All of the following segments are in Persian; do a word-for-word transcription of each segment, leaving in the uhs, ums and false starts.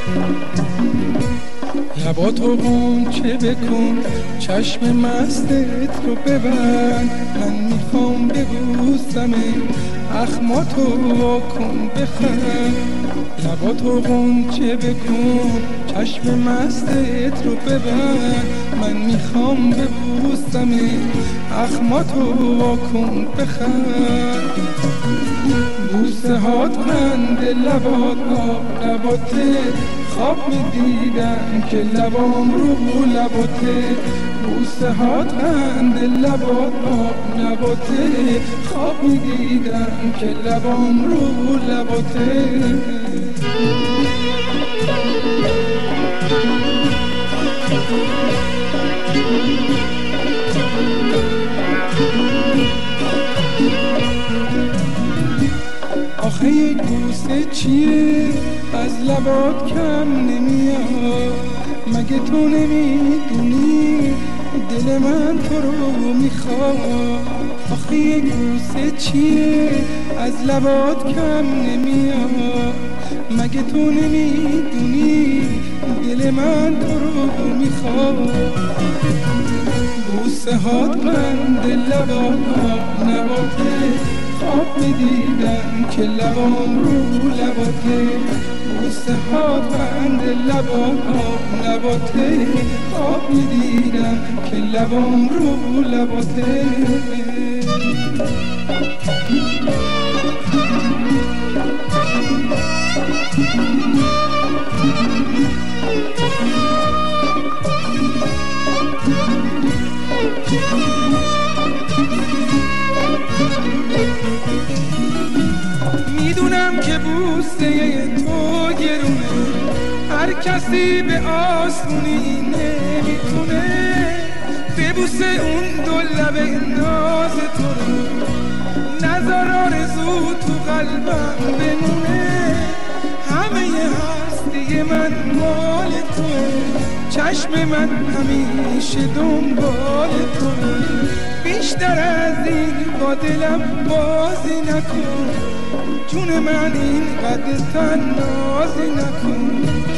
لباتو غنچه بکن، چشم مستت رو ببند، من میخوام ببوسمه، اخماتو واکن بخند. لباتو غنچه بکن، چشم مستت رو ببند، من میخوام ببوسمه، اخماتو واکن بخند. بوسه هات قند لبات آب لباته، خواب میدیدم که لبام رو لباته. بوسه هات قند لبات آب نباته، خواب میدیدم که لبام رو لباته. آخه یک بوسه چیه از لبات کم نمیاد، مگه تو نمیدونی دل من تو رو میخواد. آخه یک بوسه چیه از لبات کم نمیاد، مگه تو نمیدونی دل من تو رو میخواد. بوسه هات قند لبات آب نباته، خواب میدیدم که لبام رو لباته. بوسه هات قند لبات آب نباته، خواب میدیدم که لبام رو لباته. میدونم که بوسه تو گرونه، هر کسی به آسمونی نمیتونه ببوسه اون دو لب ناز تو رو. نذار آرزو تو قلبم بمونه، همه هستی من مال توه، چشم من همیشه دنبال توه. بیشتر از این با دلم بازی نکن، جون من اینقدر تنازی نکن.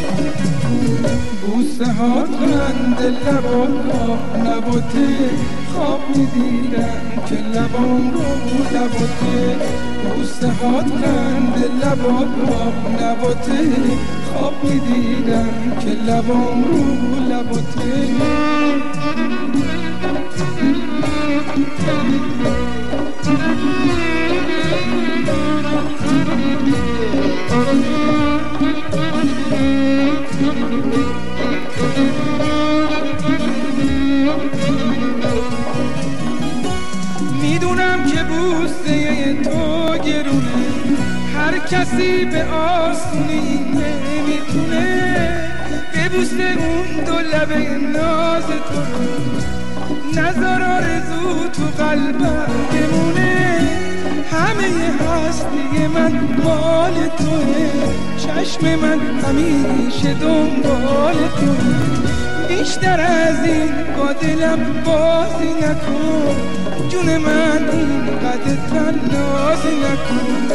بوسه هات قند لبات آب نباته، خواب میدیدم که لبام رو لباته. بوسه هات قند لبات آب نباته، خواب میدیدم که لبام رو لباته. میدونم که بوسه تو گرونه، هر کسی به آسونی نمیتونه ببوسه اون دو لب ناز تو رو. نذار آرزو تو قلبم بمونه، همه هستی من مال توه، چشم من همیشه دنبال توه. بیشتر از این با دلم بازی نکن، جون من اینقدر تنازی نکن.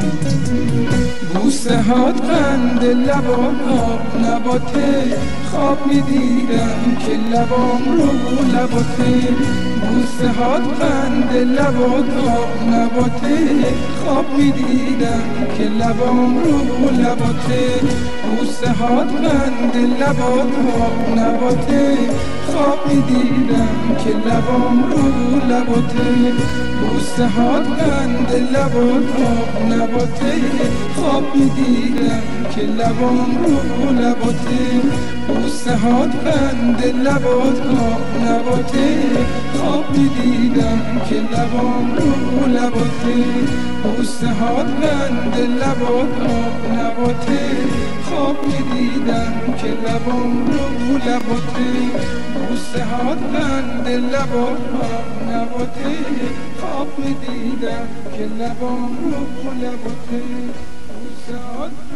بوسه هات قند لبات آب نباته، خواب میدیدم که لبام رو لباته. بوسه هات قند لبات آب نباته، خواب میدیدم که لبام رو لباته. بوسه هات قند لبات آب نباته، خواب میدیدم که لبام رو لباته. بوسه هات قند لبات آب نباته، خواب میدیدم که لبام رو لباته. بوسه هات قند لبات آب نباته، خواب میدیدم که لبام رو لباته. بوسه هات قند لبات آب نباته، خواب میدیدم که لبام رو لباته. بوسه هات قند لبات آب نباته، خواب میدیدم که لبام رو لباته. بوسه هات